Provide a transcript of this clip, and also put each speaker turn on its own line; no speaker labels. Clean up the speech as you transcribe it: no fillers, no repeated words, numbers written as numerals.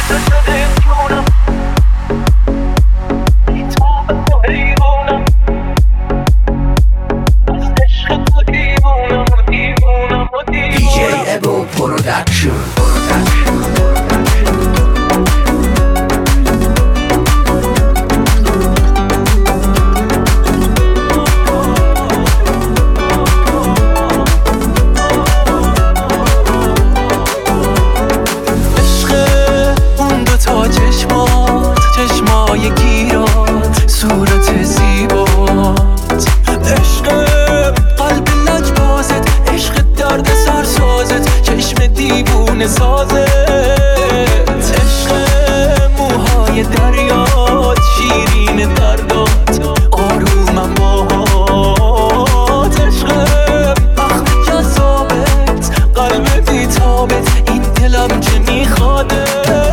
تو شده جونم بیتابم و حیرونم از عشق تو دیوونم و دیوونم و دیوونم
DJ Ebo Production.
چشمای گیرات صورت زیبات عشق قلب لجبازت عشق درد سرسازت چشم دیوونه سازت عشق موهای دریات شیرین دردات آرومم باهات عشق بخت جذابت قلب بیتابت این دلم که میخواده